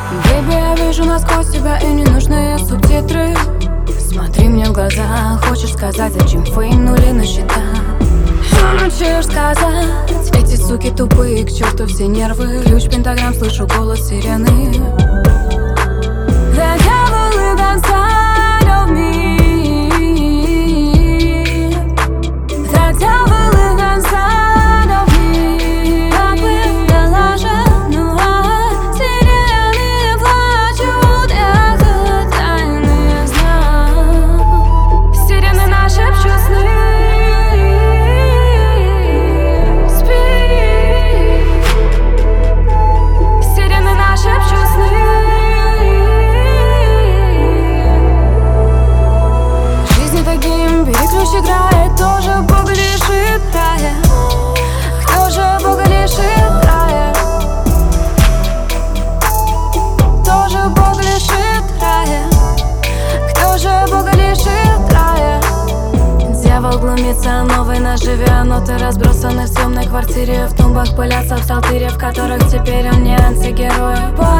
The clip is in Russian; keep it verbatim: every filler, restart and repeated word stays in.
Бэйби, я вижу насквозь тебя и не нужны субтитры. Смотри мне в глаза, хочешь сказать, зачем фейм нули на счета? Хочешь сказать, эти суки тупые, к черту все нервы. Ключ пентаграмм, слышу голос сирены. The devil lives inside of me. The devil lives inside of me. Капли налаженного, сирены плачут, эхо тайны знак. Сирены нашепчут сны. Играет, тоже Бога лишит рая. Кто же Бога лишит рая? Тоже Бога лишит рая. Кто же Бога лишит рая? Дьявол глумится, новой наживе. Ноты разбросаны в съемной квартире. В тумбах пылятся в псалтыре, в которых теперь он не антигерой.